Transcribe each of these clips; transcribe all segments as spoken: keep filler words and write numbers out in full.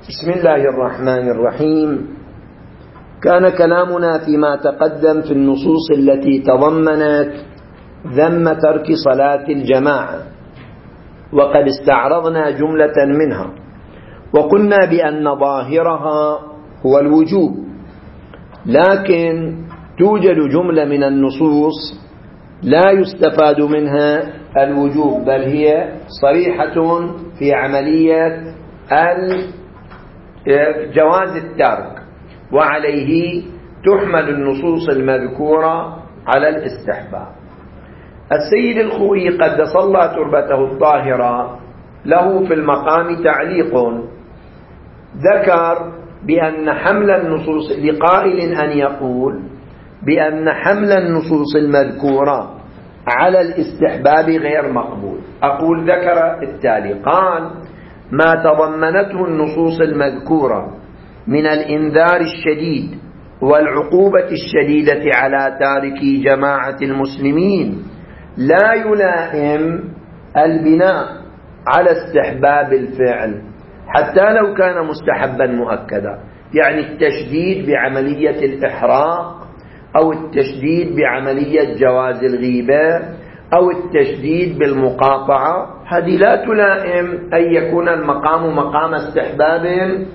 بسم الله الرحمن الرحيم. كان كلامنا فيما تقدم في النصوص التي تضمنت ذم ترك صلاة الجماعة، وقد استعرضنا جملة منها وقلنا بأن ظاهرها هو الوجوب، لكن توجد جملة من النصوص لا يستفاد منها الوجوب، بل هي صريحة في عملية جواز الترك، وعليه تحمل النصوص المذكورة على الاستحباب. السيد الخوئي قدس الله تربته الطاهرة له في المقام تعليق، ذكر بأن حمل النصوص لقائل أن يقول بأن حمل النصوص المذكورة على الاستحباب غير مقبول. أقول ذكر التالي، قال: ما تضمنته النصوص المذكورة من الإنذار الشديد والعقوبة الشديدة على تاركي جماعة المسلمين لا يلائم البناء على استحباب الفعل حتى لو كان مستحبا مؤكدا، يعني التشديد بعملية الإحراق أو التشديد بعملية جواز الغيبة أو التشديد بالمقاطعة، هذه لا تلائم أن يكون المقام مقام استحباب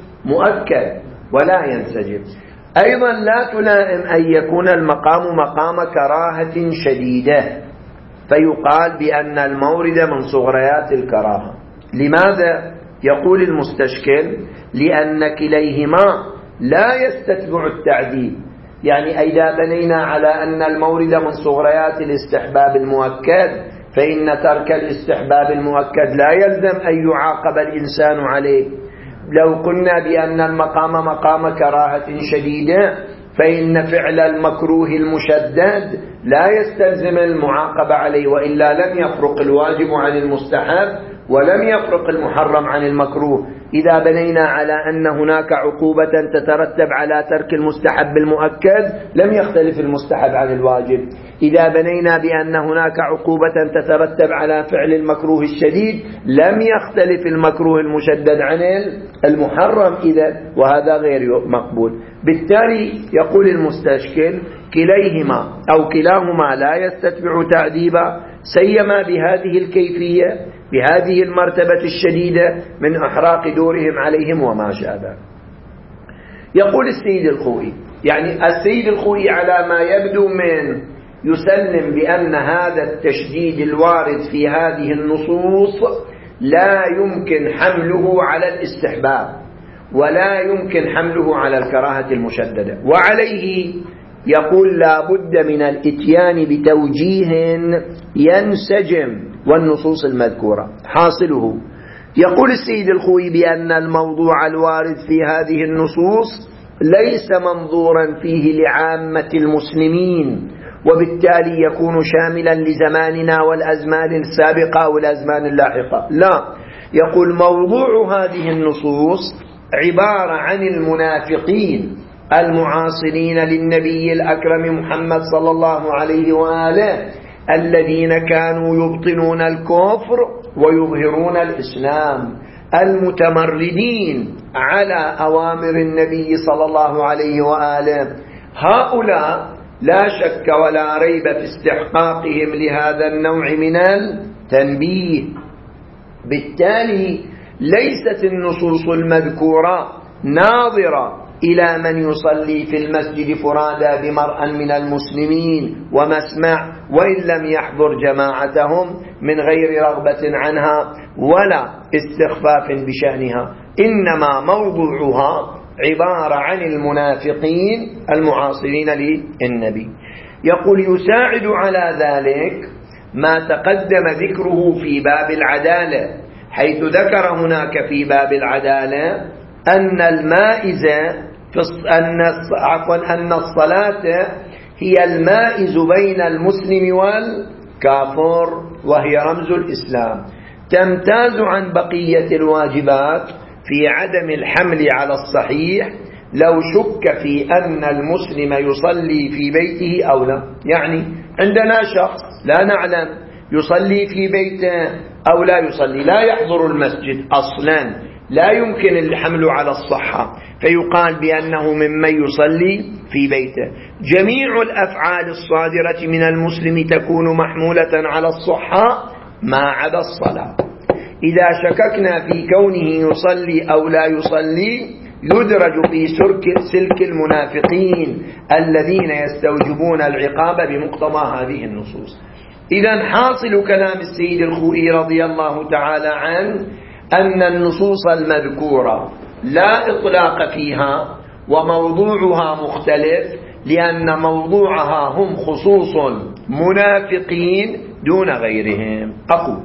مؤكد ولا ينسجم. أيضا لا تلائم أن يكون المقام مقام كراهة شديدة فيقال بأن المورد من صغريات الكراهة. لماذا؟ يقول المستشكل: لأن كليهما لا يستتبع التعديل. يعني إذا بنينا على أن المورد من صغريات الاستحباب المؤكد، فإن ترك الاستحباب المؤكد لا يلزم أن يعاقب الإنسان عليه. لو قلنا بأن المقام مقام كراهة شديدة، فإن فعل المكروه المشدد لا يستلزم المعاقبة عليه، وإلا لم يفرق الواجب عن المستحب ولم يفرق المحرم عن المكروه. إذا بنينا على أن هناك عقوبة تترتب على ترك المستحب المؤكد، لم يختلف المستحب عن الواجب. إذا بنينا بأن هناك عقوبة تترتب على فعل المكروه الشديد، لم يختلف المكروه المشدد عن المحرم إذا، وهذا غير مقبول. بالتالي يقول المستشكل: كليهما أو كلاهما لا يستتبع تعذيبا، سيما بهذه الكيفية، بهذه المرتبة الشديدة من إحراق دورهم عليهم وما شابه. يقول السيد الخوئي، يعني السيد الخوئي على ما يبدو من يسلم بأن هذا التشديد الوارد في هذه النصوص لا يمكن حمله على الاستحباب ولا يمكن حمله على الكراهة المشددة، وعليه يقول لا بد من الاتيان بتوجيه ينسجم والنصوص المذكورة. حاصله يقول السيد الخوئي بأن الموضوع الوارد في هذه النصوص ليس منظورا فيه لعامة المسلمين، وبالتالي يكون شاملا لزماننا والأزمان السابقة أو الأزمان اللاحقة. لا، يقول موضوع هذه النصوص عبارة عن المنافقين المعاصرين للنبي الأكرم محمد صلى الله عليه وآله، الذين كانوا يبطنون الكفر ويظهرون الإسلام، المتمردين على أوامر النبي صلى الله عليه وآله. هؤلاء لا شك ولا ريب في استحقاقهم لهذا النوع من التنبيه. بالتالي ليست النصوص المذكورة ناظرة إلى من يصلي في المسجد فرادى بمرأ من المسلمين ومسمع، وإن لم يحضر جماعتهم من غير رغبة عنها ولا استخفاف بشأنها، إنما موضوعها عبارة عن المنافقين المعاصرين للنبي. يقول: يساعد على ذلك ما تقدم ذكره في باب العدالة، حيث ذكر هناك في باب العدالة أن المائزة أن عفوا أن الصلاة هي المائز بين المسلم والكافر، وهي رمز الإسلام، تمتاز عن بقية الواجبات في عدم الحمل على الصحيح لو شك في أن المسلم يصلي في بيته أو لا. يعني عندنا شخص لا نعلم يصلي في بيته أو لا يصلي، لا يحضر المسجد أصلا، لا يمكن الحمل على الصحة، فيقال بأنه ممن يصلي في بيته. جميع الأفعال الصادرة من المسلم تكون محمولة على الصحة ما عدا الصلاة. إذا شككنا في كونه يصلي أو لا يصلي يدرج في سلك المنافقين الذين يستوجبون العقاب بمقتضى هذه النصوص. إذن حاصل كلام السيد الخوئي رضي الله تعالى عنه أن النصوص المذكورة لا إطلاق فيها وموضوعها مختلف، لأن موضوعها هم خصوص منافقين دون غيرهم. أقول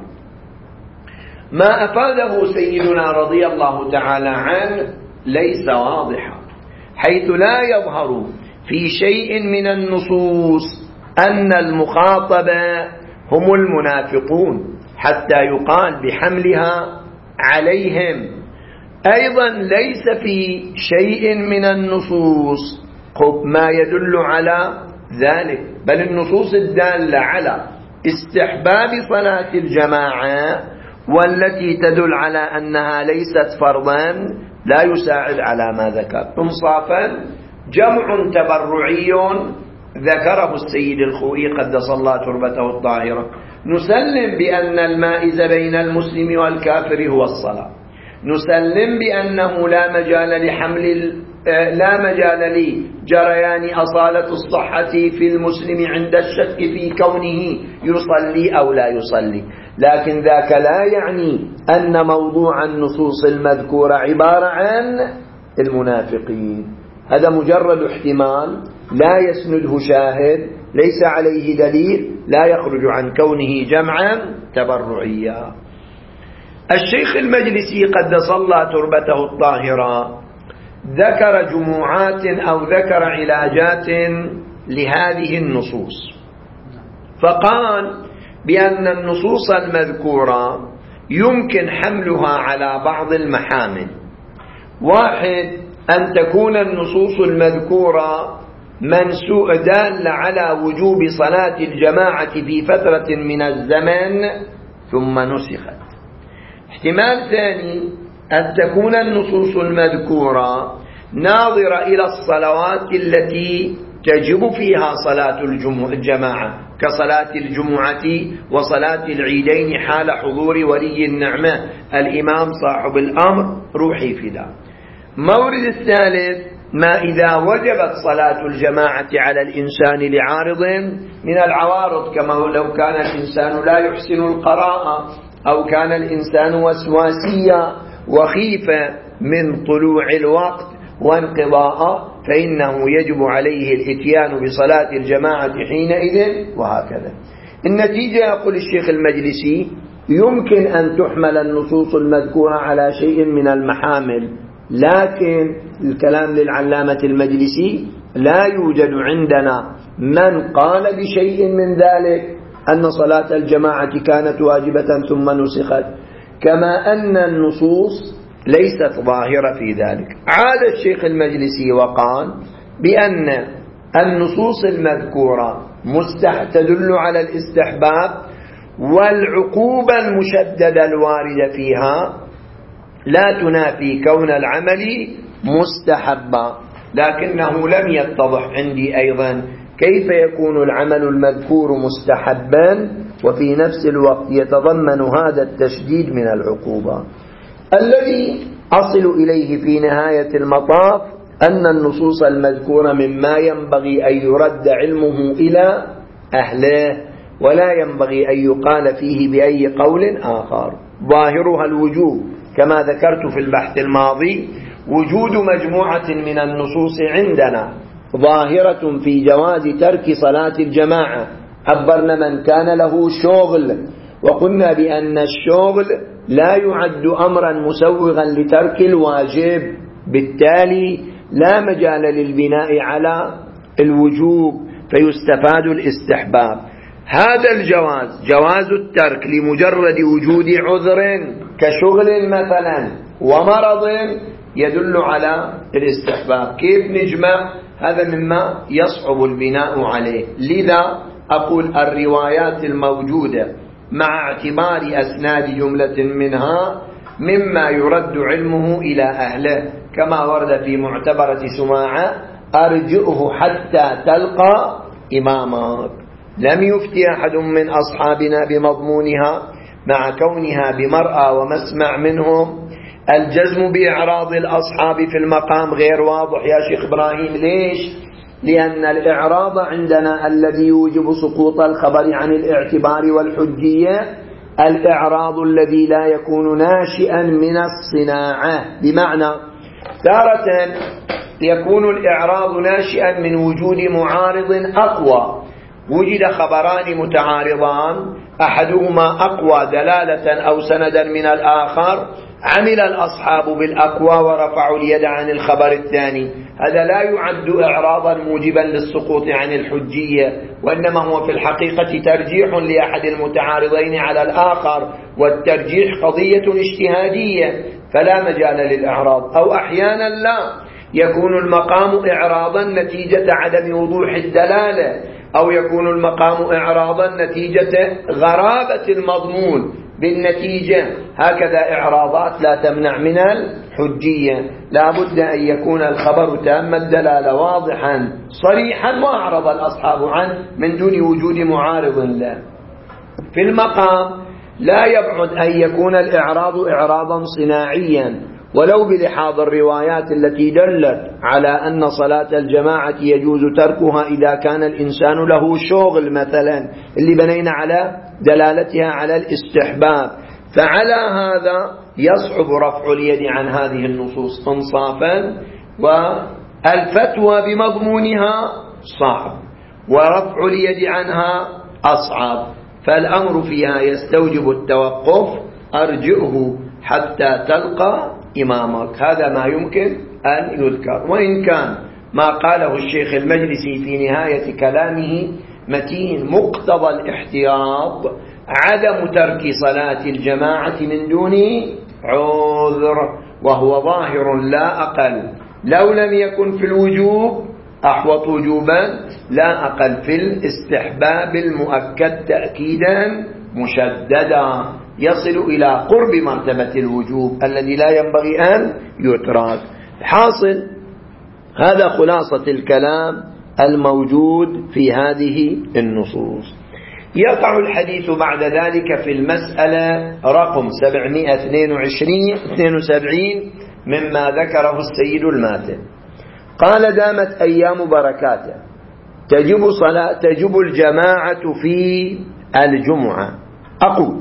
ما أفاده سيدنا رضي الله تعالى عنه ليس واضحا، حيث لا يظهر في شيء من النصوص أن المخاطب هم المنافقون حتى يقال بحملها عليهم. أيضا ليس في شيء من النصوص ما يدل على ذلك، بل النصوص الدالة على استحباب صلاة الجماعة والتي تدل على أنها ليست فرضا لا يساعد على ما ذكر. انصافا جمع تبرعي ذكره السيد الخوئي قدس الله تربته الطاهرة. نسلم بأن المائز بين المسلم والكافر هو الصلاة، نسلم بأنه لا مجال لحمل لا مجال لجريان أصالة الصحة في المسلم عند الشك في كونه يصلي أو لا يصلي، لكن ذاك لا يعني أن موضوع النصوص المذكورة عبارة عن المنافقين. هذا مجرد احتمال لا يسنده شاهد، ليس عليه دليل، لا يخرج عن كونه جمعا تبرعيا. الشيخ المجلسي قدس الله تربته الطاهرة ذكر جموعات أو ذكر علاجات لهذه النصوص، فقال بأن النصوص المذكورة يمكن حملها على بعض المحامل. واحد، أن تكون النصوص المذكورة منسوء دالة على وجوب صلاة الجماعة في فترة من الزمن ثم نسخت. احتمال ثاني، أن تكون النصوص المذكورة ناظرة إلى الصلوات التي تجب فيها صلاة الجماعة كصلاة الجمعة وصلاة العيدين حال حضور ولي النعمة الإمام صاحب الأمر روحي فدا. مورد الثالث، ما إذا وجبت صلاة الجماعة على الإنسان لعارض من العوارض، كما لو كان الإنسان لا يحسن القراءة أو كان الإنسان وسواسيا وخيف من طلوع الوقت وانقضاء، فإنه يجب عليه الاتيان بصلاة الجماعة حينئذ، وهكذا. النتيجة يقول الشيخ المجلسي يمكن أن تحمل النصوص المذكورة على شيء من المحامل، لكن الكلام للعلامة المجلسي لا يوجد عندنا من قال بشيء من ذلك أن صلاة الجماعة كانت واجبة ثم نسخت، كما أن النصوص ليست ظاهرة في ذلك. عاد الشيخ المجلسي وقال بأن النصوص المذكورة مستح تدل على الاستحباب، والعقوبة المشددة الواردة فيها لا تنافي كون العمل مستحبا، لكنه لم يتضح عندي أيضا كيف يكون العمل المذكور مستحبا وفي نفس الوقت يتضمن هذا التشديد من العقوبة. الذي أصل إليه في نهاية المطاف أن النصوص المذكورة مما ينبغي أن يرد علمه إلى أهله، ولا ينبغي أن يقال فيه بأي قول آخر. ظاهرها الوجوب كما ذكرت في البحث الماضي، وجود مجموعة من النصوص عندنا ظاهرة في جواز ترك صلاة الجماعة. عبرنا من كان له شغل، وقلنا بأن الشغل لا يعد أمرا مسوغا لترك الواجب، بالتالي لا مجال للبناء على الوجوب، فيستفاد الاستحباب. هذا الجواز جواز الترك لمجرد وجود عذر كشغل مثلا ومرض يدل على الاستحباب. كيف نجمع؟ هذا مما يصعب البناء عليه. لذا أقول الروايات الموجودة مع اعتبار أسناد جملة منها مما يرد علمه إلى أهله، كما ورد في معتبرة سماعة: أرجئه حتى تلقى إمامك. لم يفتي أحد من أصحابنا بمضمونها مع كونها بمرأى ومسمع منهم. الجزم بإعراض الأصحاب في المقام غير واضح يا شيخ إبراهيم. ليش؟ لأن الإعراض عندنا الذي يوجب سقوط الخبر عن الاعتبار والحجية الإعراض الذي لا يكون ناشئا من الصناعة، بمعنى تارة يكون الإعراض ناشئا من وجود معارض أقوى. وجد خبران متعارضان أحدهما أقوى دلالة أو سندا من الآخر، عمل الأصحاب بالأقوى ورفعوا اليد عن الخبر الثاني. هذا لا يعد إعراضا موجبا للسقوط عن الحجية، وإنما هو في الحقيقة ترجيح لأحد المتعارضين على الآخر، والترجيح قضية اجتهادية فلا مجال للإعراض. أو أحيانا لا يكون المقام إعراضا نتيجة عدم وضوح الدلالة، أو يكون المقام إعراضا نتيجة غرابة المضمون. بالنتيجة هكذا إعراضات لا تمنع من الحجية. لا بد أن يكون الخبر تام الدلالة واضحا صريحا وأعرض الأصحاب عنه من دون وجود معارض له. في المقام لا يبعد أن يكون الإعراض إعراضا صناعيا، ولو بلحاظ الروايات التي دلت على أن صلاة الجماعة يجوز تركها إذا كان الإنسان له شغل مثلا، اللي بنينا على دلالتها على الاستحباب. فعلى هذا يصعب رفع اليد عن هذه النصوص انصافا، والفتوى بمضمونها صعب، ورفع اليد عنها أصعب. فالأمر فيها يستوجب التوقف: أرجئه حتى تلقى إمامك. هذا ما يمكن أن يذكر. وإن كان ما قاله الشيخ المجلسي في نهاية كلامه متين مقتضى الاحتياط عدم ترك صلاة الجماعة من دون عذر، وهو ظاهر لا أقل، لو لم يكن في الوجوب أحوط وجوبا، لا أقل في الاستحباب المؤكد تأكيدا مشددا يصل إلى قرب مرتبة الوجوب الذي لا ينبغي أن يترك. حاصل هذا خلاصة الكلام الموجود في هذه النصوص. يقع الحديث بعد ذلك في المسألة رقم سبعمائة واثنين وسبعين مما ذكره السيد الماتن. قال: دامت أيام بركاته تجب صلاة تجب الجماعة في الجمعة. أقول: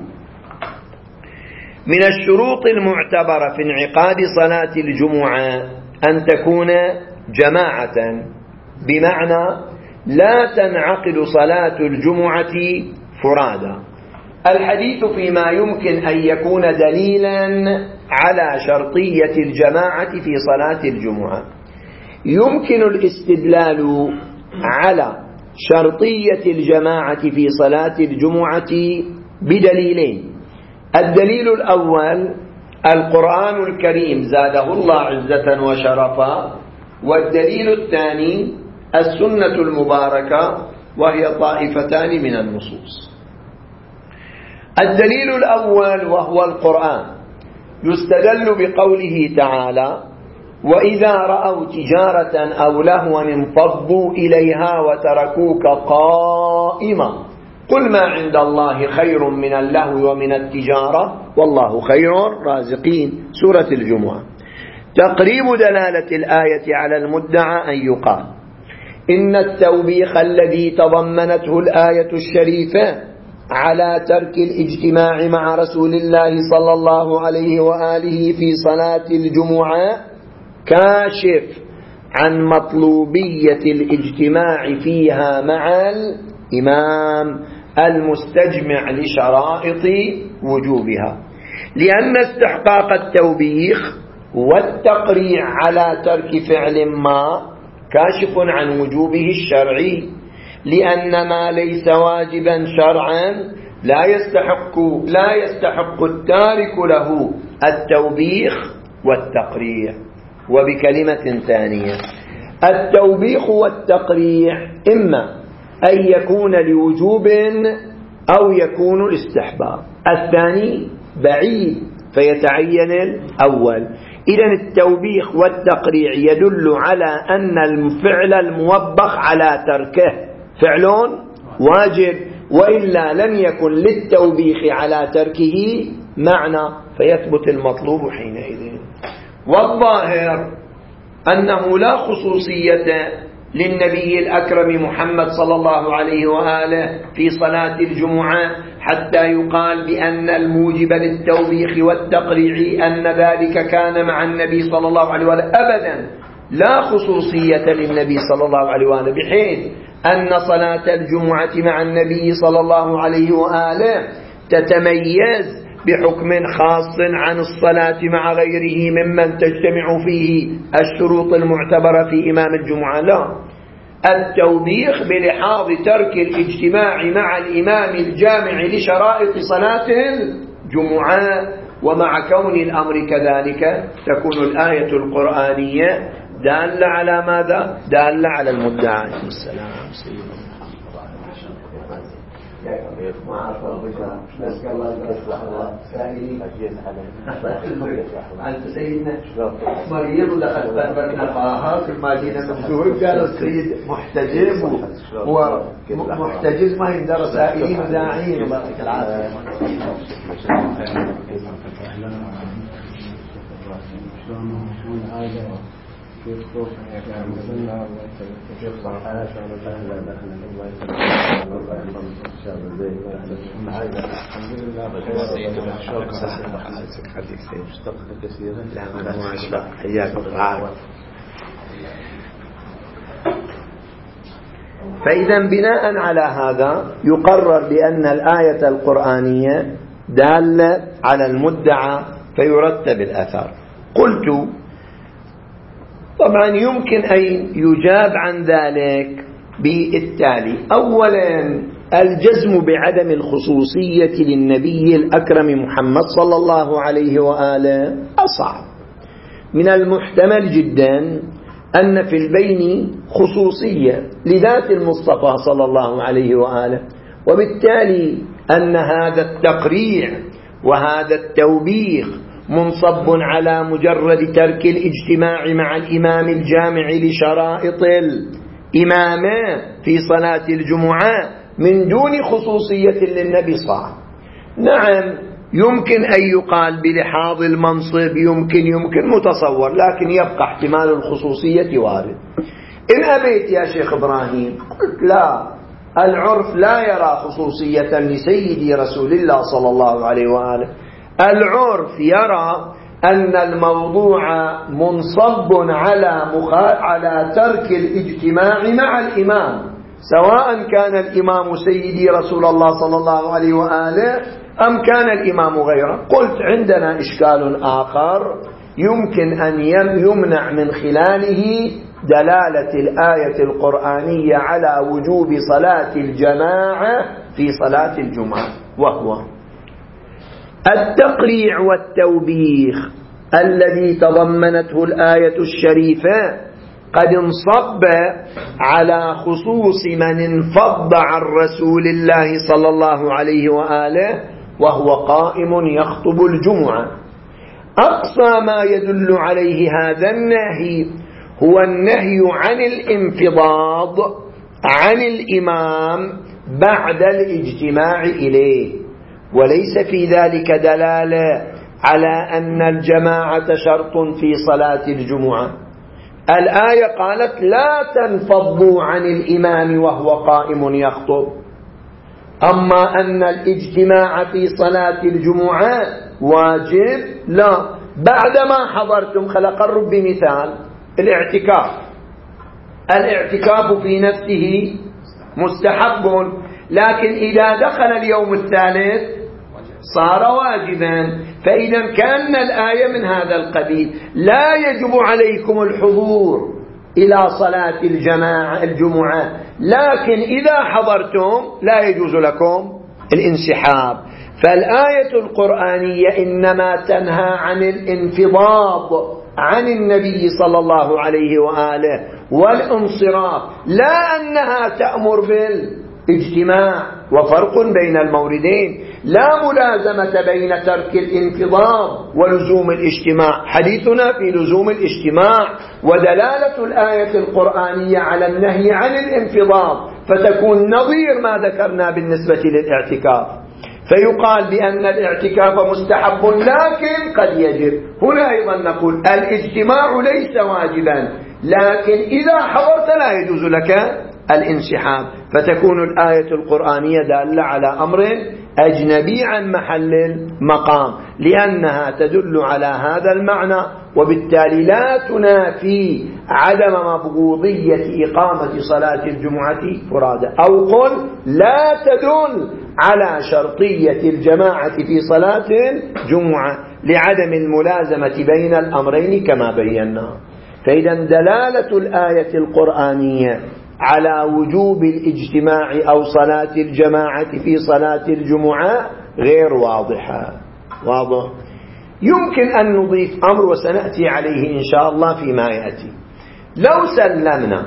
من الشروط المعتبرة في انعقاد صلاة الجمعة أن تكون جماعة، بمعنى لا تنعقد صلاة الجمعة فرادا. الحديث فيما يمكن أن يكون دليلا على شرطية الجماعة في صلاة الجمعة. يمكن الاستدلال على شرطية الجماعة في صلاة الجمعة بدليلين. الدليل الأول القرآن الكريم زاده الله عزة وشرفا، والدليل الثاني السنة المباركة، وهي طائفتان من النصوص. الدليل الأول وهو القرآن، يستدل بقوله تعالى: وإذا رأوا تجارة أو لهوا انفضوا إليها وتركوك قائما قل ما عند الله خير من اللهو ومن التجارة والله خير الرازقين. سورة الجمعة. تقريب دلالة الآية على المدعى أن يقال إن التوبيخ الذي تضمنته الآية الشريفة على ترك الاجتماع مع رسول الله صلى الله عليه وآله في صلاة الجمعة كاشف عن مطلوبية الاجتماع فيها مع الإمام المستجمع لشرائط وجوبها، لأن استحقاق التوبيخ والتقريع على ترك فعل ما كاشف عن وجوبه الشرعي، لأن ما ليس واجبا شرعا لا يستحق لا يستحق التارك له التوبيخ والتقريع. وبكلمة ثانية، التوبيخ والتقريع إما أن يكون لوجوب أو يكون الاستحباب. الثاني بعيد فيتعين الأول. إذن التوبيخ والتقريع يدل على أن الفعل الموبخ على تركه فعل واجب، وإلا لم يكن للتوبيخ على تركه معنى فيثبت المطلوب حينئذ. والظاهر أنه لا خصوصية للنبي الأكرم محمد صلى الله عليه وآله في صلاة الجمعة حتى يقال بأن الموجب للتوبيخ والتقريع أن ذلك كان مع النبي صلى الله عليه وآله. أبدا لا خصوصية للنبي صلى الله عليه وآله، بحيث أن صلاة الجمعة مع النبي صلى الله عليه وآله تتميز بحكم خاص عن الصلاة مع غيره ممن تجتمع فيه الشروط المعتبرة في إمام الجمعة. لا، التوبيخ بلحاظ ترك الاجتماع مع الإمام الجامع لشرائط صلاة الجمعة. ومع كون الأمر كذلك تكون الآية القرآنية دالة على ماذا؟ دالة على المدعى. السلام سيدنا أنت سيدنا مريض ولقد بربرنا فاها في المدينة مفتوح. قال السيد محتجم ومحتجز ما يندر سائلين وداعين. بارك العافية. فإذا بناء على هذا يقرر بأن الآية القرآنية دالة على المدعى فيرتب الأثر. قلت طبعا يمكن أن يجاب عن ذلك بالتالي. أولا الجزم بعدم الخصوصية للنبي الأكرم محمد صلى الله عليه وآله أصعب. من المحتمل جدا أن في البين خصوصية لذات المصطفى صلى الله عليه وآله، وبالتالي أن هذا التقريع وهذا التوبيخ منصب على مجرد ترك الاجتماع مع الإمام الجامع لشرائط الإمامة في صلاة الجمعة من دون خصوصية للنبي صلى. نعم يمكن أن يقال بلحاظ المنصب، يمكن يمكن متصور، لكن يبقى احتمال الخصوصية وارد. إن أبيت يا شيخ إبراهيم قلت لا، العرف لا يرى خصوصية لسيدي رسول الله صلى الله عليه وآله. العرف يرى أن الموضوع منصب على مخا... على ترك الاجتماع مع الإمام، سواء كان الإمام سيدي رسول الله صلى الله عليه وآله أم كان الإمام غيره. قلت عندنا إشكال آخر يمكن أن يمنع من خلاله دلالة الآية القرآنية على وجوب صلاة الجماعة في صلاة الجمعة، وهو التقريع والتوبيخ الذي تضمنته الآية الشريفة قد انصب على خصوص من انفض عن رسول الله صلى الله عليه وآله وهو قائم يخطب الجمعة. أقصى ما يدل عليه هذا النهي هو النهي عن الانفضاض عن الإمام بعد الاجتماع إليه، وليس في ذلك دلالة على أن الجماعة شرط في صلاة الجمعة. الآية قالت لا تنفضوا عن الإمام وهو قائم يخطب، أما أن الاجتماع في صلاة الجمعة واجب لا. بعدما حضرتم خلق الرب بمثال الاعتكاف، الاعتكاف في نفسه مستحب، لكن إذا دخل اليوم الثالث صار واجبا. فإذا كان الآية من هذا القبيل، لا يجب عليكم الحضور إلى صلاة الجماعة الجمعة، لكن إذا حضرتم لا يجوز لكم الانسحاب. فالآية القرآنية إنما تنهى عن الانفضاض عن النبي صلى الله عليه وآله والانصراف، لا أنها تأمر اجتماع وفرق بين الموردين، لا ملازمة بين ترك الانفضاض ولزوم الاجتماع. حديثنا في لزوم الاجتماع، ودلالة الآية القرآنية على النهي عن الانفضاض فتكون نظير ما ذكرنا بالنسبة للاعتكاف، فيقال بأن الاعتكاف مستحب لكن قد يجب. هنا أيضا نقول الاجتماع ليس واجبا، لكن إذا حضرت لا يجوز لك الانسحاب، فتكون الآية القرآنية دالة على أمر أجنبي عن محل المقام، لأنها تدل على هذا المعنى، وبالتالي لا تنافي عدم مبغوضية إقامة صلاة الجمعة فرادى، أو قل لا تدل على شرطية الجماعة في صلاة الجمعة لعدم الملازمة بين الأمرين كما بينا. فإذا دلالة الآية القرآنية على وجوب الاجتماع أو صلاة الجماعة في صلاة الجمعة غير واضحة. واضح؟ يمكن أن نضيف أمر وسنأتي عليه إن شاء الله فيما يأتي. لو سلمنا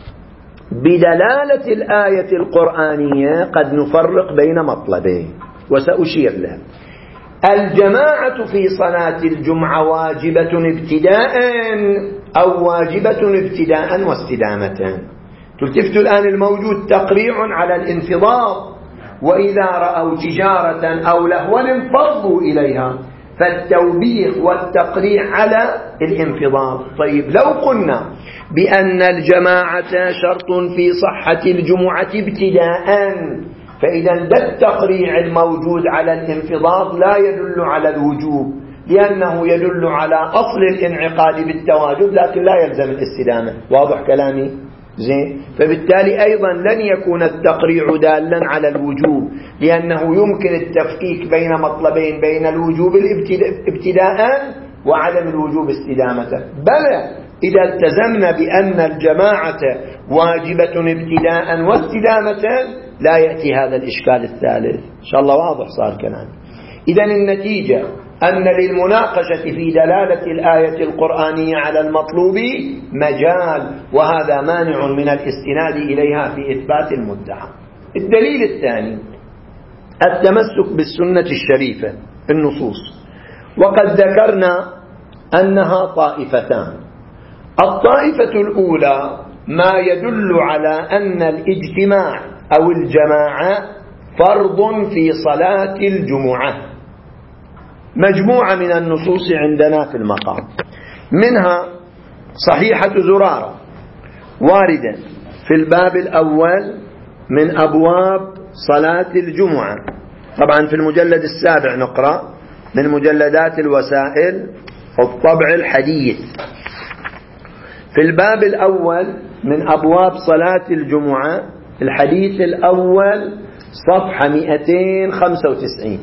بدلالة الآية القرآنية قد نفرق بين مطلبين وسأشير له. الجماعة في صلاة الجمعة واجبة ابتداء أو واجبة ابتداء واستدامة. تلتفت الآن الموجود تقريع على الانفضاض، وإذا رأوا تجارة أو لهوا انفضوا إليها، فالتوبيخ والتقريع على الانفضاض. طيب لو قلنا بأن الجماعة شرط في صحة الجمعة ابتداء، فإذا ده التقريع الموجود على الانفضاض لا يدل على الوجوب، لأنه يدل على أصل الانعقاد بالتواجد لكن لا يلزم الاستدامة. واضح كلامي؟ زين. فبالتالي أيضا لن يكون التقريع دالا على الوجوب، لأنه يمكن التفكيك بين مطلبين، بين الوجوب ابتداء وعدم الوجوب استدامة. بل إذا التزمنا بأن الجماعة واجبة ابتداء واستدامة لا يأتي هذا الإشكال الثالث. إن شاء الله واضح صار كلام. إذن النتيجة أن للمناقشة في دلالة الآية القرآنية على المطلوب مجال، وهذا مانع من الاستناد إليها في إثبات المدعى. الدليل الثاني التمسك بالسنة الشريفة، النصوص. وقد ذكرنا أنها طائفتان. الطائفة الأولى ما يدل على أن الاجتماع أو الجماعة فرض في صلاة الجمعة، مجموعة من النصوص عندنا في المقام، منها صحيحة زرارة واردة في الباب الأول من أبواب صلاة الجمعة، طبعا في المجلد السابع نقرأ من مجلدات الوسائل الطبع الحديث. في الباب الأول من أبواب صلاة الجمعة الحديث الأول صفحة مئتين وخمسة وتسعين،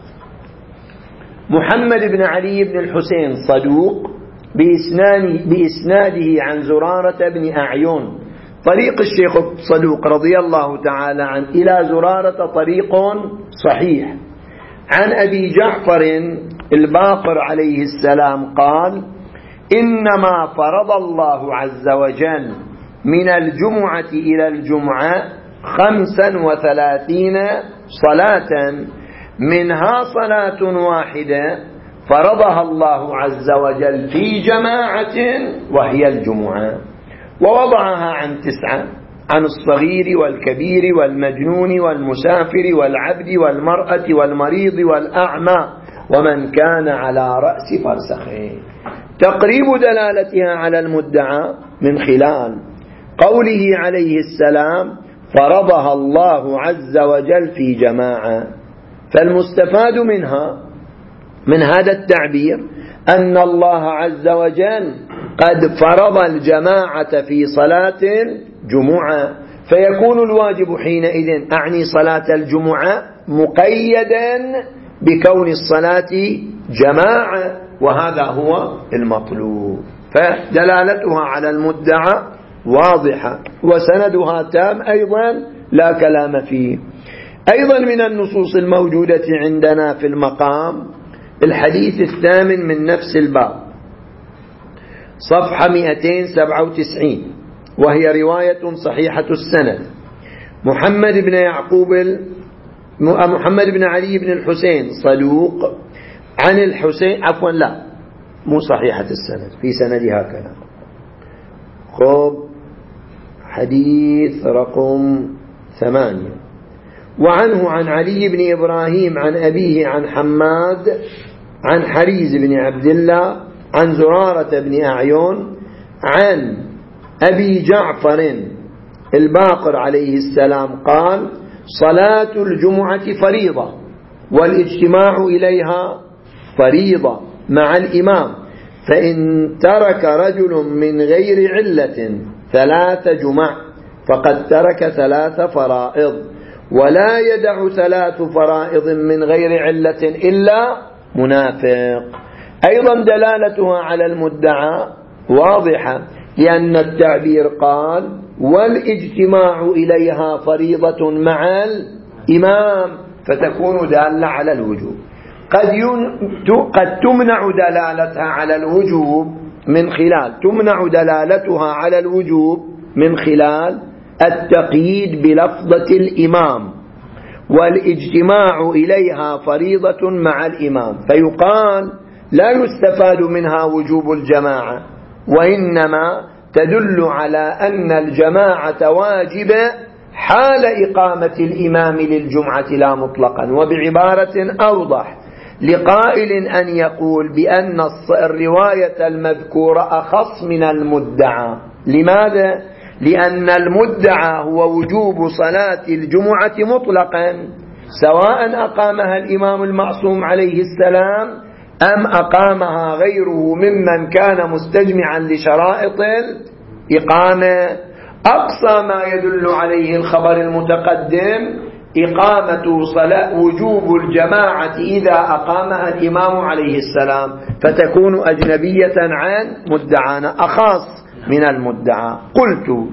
محمد بن علي بن الحسين صدوق بإسناده عن زرارة بن أعين، طريق الشيخ صدوق رضي الله تعالى عنه إلى زرارة طريق صحيح، عن أبي جعفر الباقر عليه السلام قال: إنما فرض الله عز وجل من الجمعة إلى الجمعة خمسا وثلاثين صلاة، منها صلاة واحدة فرضها الله عز وجل في جماعة وهي الجمعة، ووضعها عن تسعة، عن الصغير والكبير والمجنون والمسافر والعبد والمرأة والمريض والأعمى ومن كان على رأس فرسخين. تقريب دلالتها على المدعى من خلال قوله عليه السلام: فرضها الله عز وجل في جماعة. فالمستفاد منها من هذا التعبير أن الله عز وجل قد فرض الجماعة في صلاة الجمعة، فيكون الواجب حينئذ أعني صلاة الجمعة مقيدا بكون الصلاة جماعة، وهذا هو المطلوب. فدلالتها على المدعى واضحة وسندها تام أيضا لا كلام فيه. أيضا من النصوص الموجودة عندنا في المقام الحديث الثامن من نفس الباب صفحة مئتين وسبعة وتسعين، وهي رواية صحيحة السند، محمد بن يعقوب محمد بن علي بن الحسين صدوق عن الحسين عفوا لا مو صحيحة السند، في سندها كلام. خب حديث رقم ثمانية. وعنه عن علي بن إبراهيم عن أبيه عن حماد عن حريز بن عبد الله عن زرارة بن أعين عن أبي جعفر الباقر عليه السلام قال: صلاة الجمعة فريضة والاجتماع إليها فريضة مع الإمام، فإن ترك رجل من غير علة ثلاث جمع فقد ترك ثلاث فرائض، ولا يدع ثلاث فرائض من غير علة إلا منافق. أيضا دلالتها على المدعى واضحة، لأن التعبير قال: والاجتماع إليها فريضة مع الإمام، فتكون دالة على الوجوب. قد قد تمنع دلالتها على الوجوب من خلال تمنع دلالتها على الوجوب من خلال التقييد بلفظة الإمام، والاجتماع إليها فريضة مع الإمام، فيقال لا يستفاد منها وجوب الجماعة، وإنما تدل على أن الجماعة واجبة حال إقامة الإمام للجمعة لا مطلقا. وبعبارة أوضح لقائل أن يقول بأن الرواية المذكورة أخص من المدعى. لماذا؟ لأن المدعى هو وجوب صلاة الجمعة مطلقا، سواء أقامها الإمام المعصوم عليه السلام أم أقامها غيره ممن كان مستجمعا لشرائط الإقامة. أقصى ما يدل عليه الخبر المتقدم إقامة صلاة وجوب الجماعة إذا أقامها الإمام عليه السلام، فتكون أجنبية عن مدعانا، أخص من المدعى. قلت: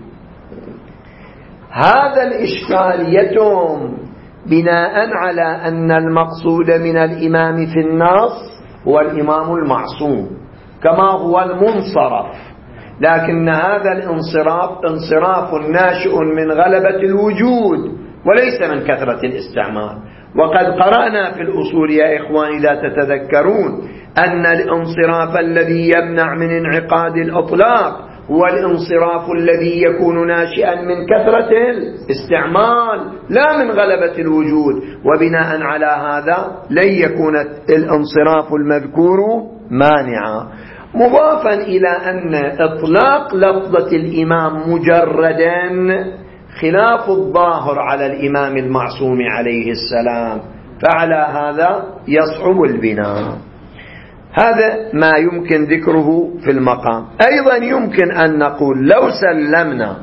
هذا الإشكال يتم بناء على أن المقصود من الإمام في النص هو الإمام المعصوم كما هو المنصرف، لكن هذا الانصراف انصراف ناشئ من غلبة الوجود وليس من كثرة الاستعمال. وقد قرأنا في الأصول يا إخواني لا تتذكرون أن الانصراف الذي يمنع من انعقاد الإطلاق هو الانصراف الذي يكون ناشئا من كثرة الاستعمال لا من غلبة الوجود، وبناء على هذا لن يكون الانصراف المذكور مانعا. مضافا إلى أن إطلاق لفظة الإمام مجردا خلاف الظاهر على الإمام المعصوم عليه السلام، فعلى هذا يصعب البناء. هذا ما يمكن ذكره في المقام. أيضا يمكن أن نقول لو سلمنا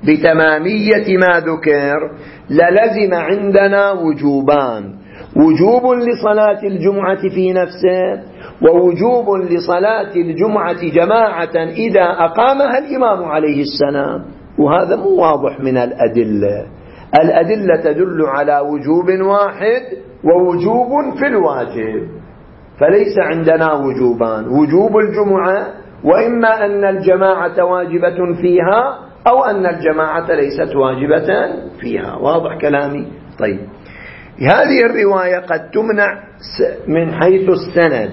بتمامية ما ذكر للزم عندنا وجوبان: وجوب لصلاة الجمعة في نفسه، ووجوب لصلاة الجمعة جماعة إذا أقامها الإمام عليه السلام. وهذا مو واضح من الأدلة. الأدلة تدل على وجوب واحد ووجوب في الواجب، فليس عندنا وجوبان: وجوب الجمعة، وإما أن الجماعة واجبة فيها أو أن الجماعة ليست واجبة فيها. واضح كلامي؟ طيب، هذه الرواية قد تمنع من حيث السند.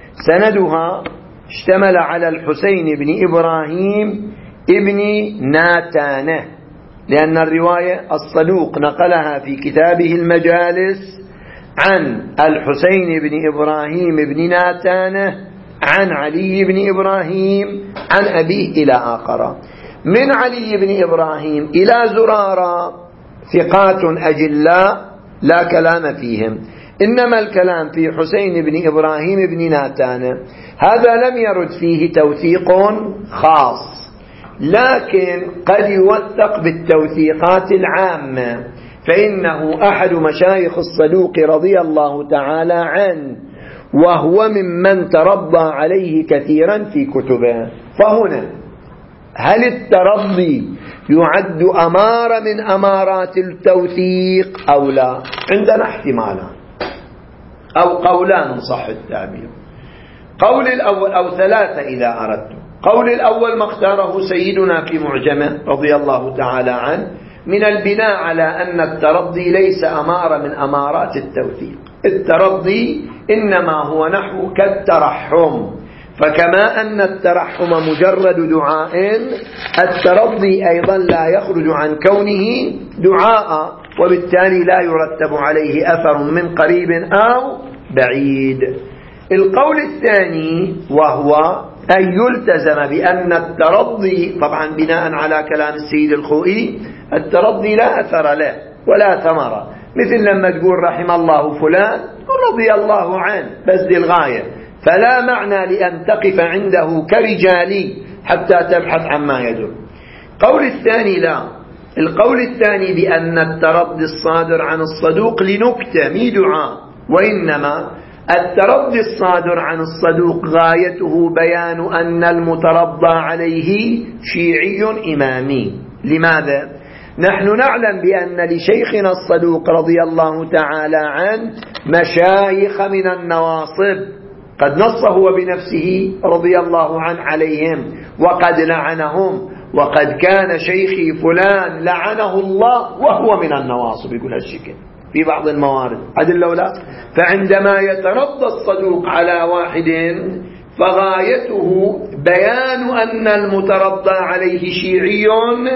سندها اشتمل على الحسين بن إبراهيم ابن ناتانة، لأن الرواية الصدوق نقلها في كتابه المجالس عن الحسين بن إبراهيم بن ناتانة عن علي بن إبراهيم عن أبيه إلى آخر. من علي بن إبراهيم إلى زرارة ثقات أجلاء لا كلام فيهم، إنما الكلام في حسين بن إبراهيم بن ناتانة. هذا لم يرد فيه توثيق خاص، لكن قد يوثق بالتوثيقات العامة، فإنه أحد مشايخ الصدوق رضي الله تعالى عنه، وهو ممن ترضى عليه كثيرا في كتبه. فهنا هل الترضي يعد أمارة من أمارات التوثيق أو لا؟ عندنا احتمالان أو قولان صح التعبير. قول الأول أو ثلاثة إذا أردت. قول الأول ما اختاره سيدنا في معجمه رضي الله تعالى عنه، من البناء على أن الترضي ليس أمارة من أمارات التوثيق. الترضي إنما هو نحو كالترحم، فكما أن الترحم مجرد دعاء، الترضي أيضا لا يخرج عن كونه دعاء، وبالتالي لا يرتب عليه أثر من قريب أو بعيد. القول الثاني وهو أن يلتزم بأن الترضي، طبعا بناء على كلام السيد الخوئي، الترضي لا أثر له ولا ثمرة، مثل لما تقول رحم الله فلان رضي الله عنه، بس دي الغاية، فلا معنى لأن تقف عنده كرجالي حتى تبحث عما يدل. قول الثاني لا، القول الثاني بأن الترضي الصادر عن الصدوق لنكتة مي دعاء، وإنما الترضي الصادر عن الصدوق غايته بيان أن المترضى عليه شيعي إمامي. لماذا؟ نحن نعلم بأن لشيخنا الصدوق رضي الله تعالى عنه مشايخ من النواصب، قد نص هو بنفسه رضي الله عنه عليهم وقد لعنهم، وقد كان شيخي فلان لعنه الله وهو من النواصب، يقول هالشكل في بعض الموارد عدل لو لا. فعندما يترضى الصدوق على واحد فغايته بيان أن المترضى عليه شيعي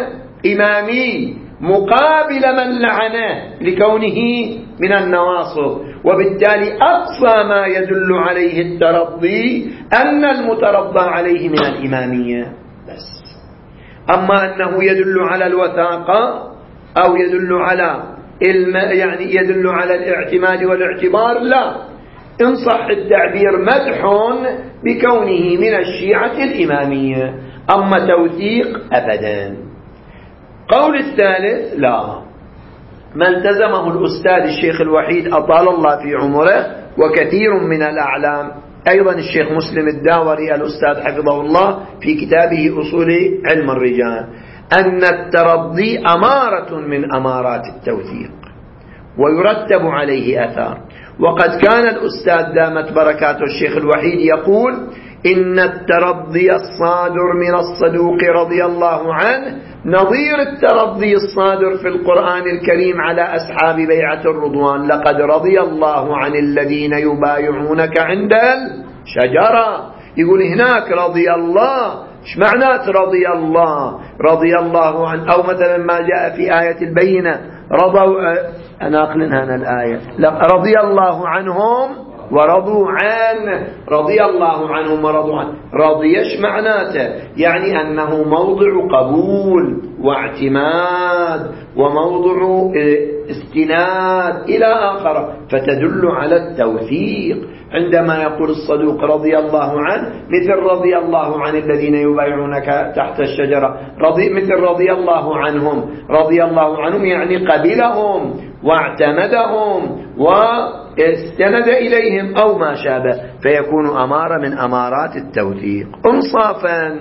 إمامي مقابل من لعنه لكونه من النواصب، وبالتالي أقصى ما يدل عليه الترضي أن المترضى عليه من الإمامية بس. أما أنه يدل على الوثاقة أو يدل على الم... يعني يدل على الاعتماد والاعتبار، لا، إن صح التعبير مدح بكونه من الشيعة الإمامية، أما توثيق أبدا. قول الثالث لا، ما التزمه الأستاذ الشيخ الوحيد أطال الله في عمره وكثير من الأعلام، أيضا الشيخ مسلم الداوري الأستاذ حفظه الله في كتابه أصول علم الرجال، أن الترضي أمارة من أمارات التوثيق ويرتب عليه أثار. وقد كان الأستاذ دامت بركاته الشيخ الوحيد يقول إن الترضي الصادر من الصدوق رضي الله عنه نظير الترضي الصادر في القرآن الكريم على أصحاب بيعة الرضوان، لقد رضي الله عن الذين يبايعونك عند الشجرة. يقول هناك رضي الله، ايش معنات رضي الله؟ رضي الله عن، أو مثلا ما جاء في آية البينة رضوا، أنا أقلنها أنا الآية، رضي الله عنهم ورضوا عنه، رضي الله عنهم ورضوا عنه، رضي ايش معناته؟ يعني أنه موضع قبول واعتماد وموضع استناد إلى آخر، فتدل على التوثيق. عندما يقول الصدوق رضي الله عنه مثل رضي الله عن الذين يبايعونك تحت الشجرة، رضي مثل رضي الله عنهم، رضي الله عنهم يعني قبلهم واعتمدهم واستند إليهم أو ما شابه، فيكون أمارة من أمارات التوثيق. انصافا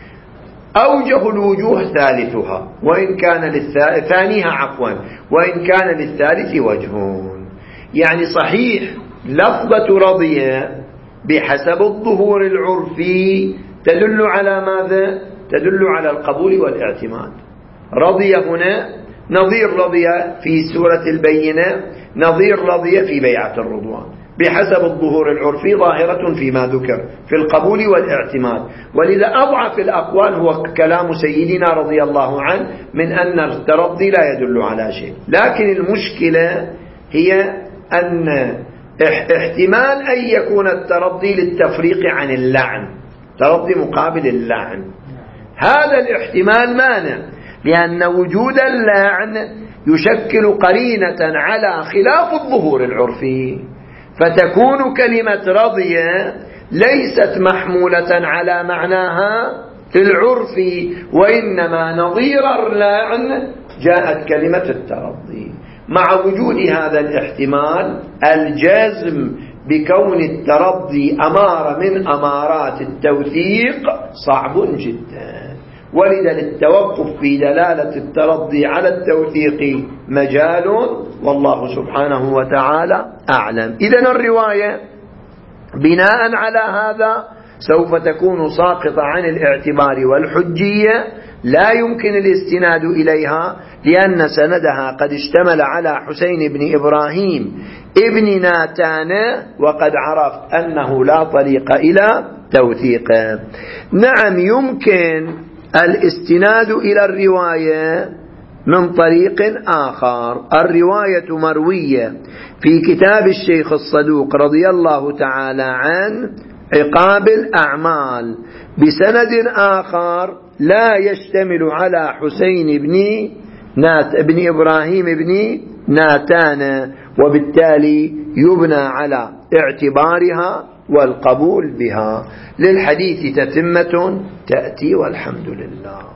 أوجه الوجوه ثالثها وإن كان للثالث ثانيها عفوا وإن كان للثالث وجهون. يعني صحيح لفظة رضي بحسب الظهور العرفي تدل على ماذا؟ تدل على القبول والاعتماد. رضي هنا نظير رضي في سورة البينة، نظير رضي في بيعة الرضوان، بحسب الظهور العرفي ظاهرة فيما ذكر في القبول والاعتماد. ولذا أضعف الأقوال هو كلام سيدنا رضي الله عنه من أن الترضي لا يدل على شيء. لكن المشكلة هي أن احتمال أن يكون الترضي للتفريق عن اللعن، ترضي مقابل اللعن، هذا الاحتمال مانع، لأن وجود اللعن يشكل قرينة على خلاف الظهور العرفي، فتكون كلمة رضي ليست محمولة على معناها العرفي، وإنما نظير اللعن جاءت كلمة الترضي. مع وجود هذا الاحتمال الجزم بكون الترضي أمارة من أمارات التوثيق صعب جدا، ولذا للتوقف في دلالة الترضي على التوثيق مجال، والله سبحانه وتعالى أعلم. إذن الرواية بناء على هذا سوف تكون ساقطة عن الاعتبار والحجية، لا يمكن الاستناد إليها لأن سندها قد اشتمل على حسين بن إبراهيم ابن ناتان، وقد عرفت أنه لا طريق إلى توثيقه. نعم يمكن الاستناد إلى الرواية من طريق آخر. الرواية مروية في كتاب الشيخ الصدوق رضي الله تعالى عنه عقاب الأعمال بسند آخر لا يشتمل على حسين بن نات بن إبراهيم بن ناتان، وبالتالي يبنى على اعتبارها والقبول بها. للحديث تتمة تأتي والحمد لله.